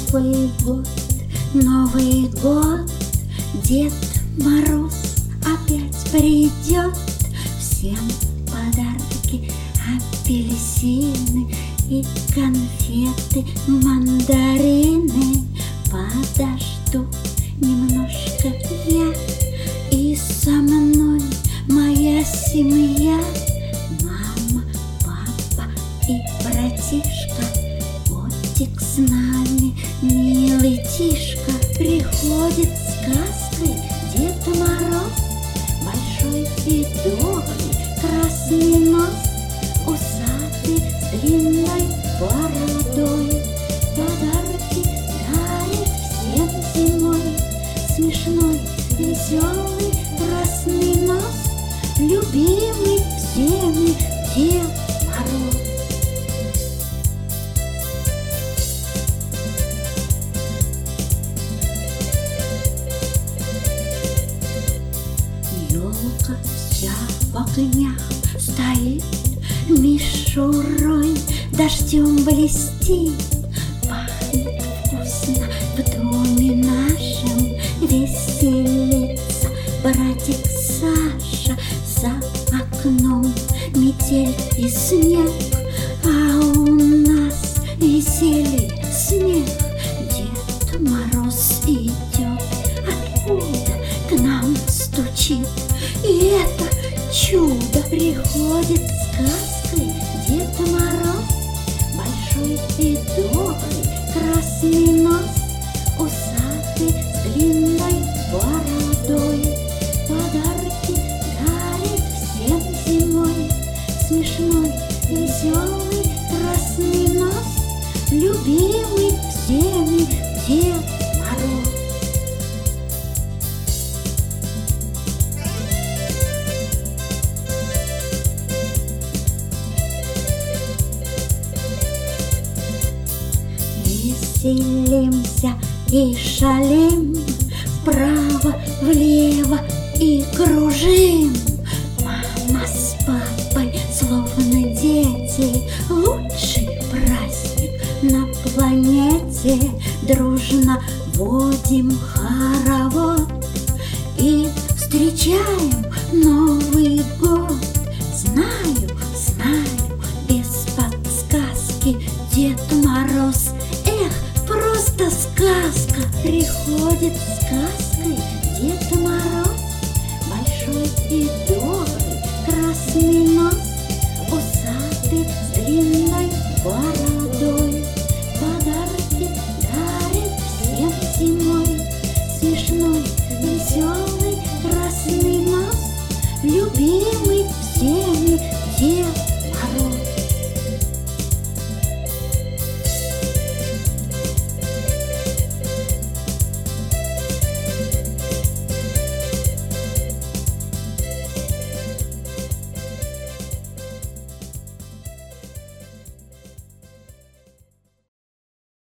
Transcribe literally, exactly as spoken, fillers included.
Новый год, Новый год, Дед Мороз опять придет. Всем подарки, апельсины и конфеты, мандарины. Подожду немножко я, и со мной моя семья. Мама, папа и братишка, котик с нами, милый Тишка. Приходит сказкой Дед Мороз, большой и добрый, красный нос, усатый с длинной бородой. Подарки дарит всем зимой, смешной, веселый, красный нос, любимый всеми Дед Мороз. Елка вся в огнях стоит, мишурой дождем блестит. Пахнет вкусно в доме нашем, веселится братик Саша. За окном метель и снег, а у нас веселье, смех. Дед Мороз идет, откуда к нам стучит, и это чудо. Приходит сказкой Дед Мороз, большой и добрый, красный нос, усатый с длинной бородой. Подарки дарит всем зимой, смешной, веселый, красный нос, любимый всеми Дед Мороз. Веселимся и шалим, вправо-влево и кружим. Мама с папой, словно дети, лучший праздник на планете. Дружно водим хоровод и встречаем Новый год. Знаю, знаю, без подсказки Дед Мороз, эх, просто сказка. Приходит сказкой Дед Мороз, большой и добрый, красный нос,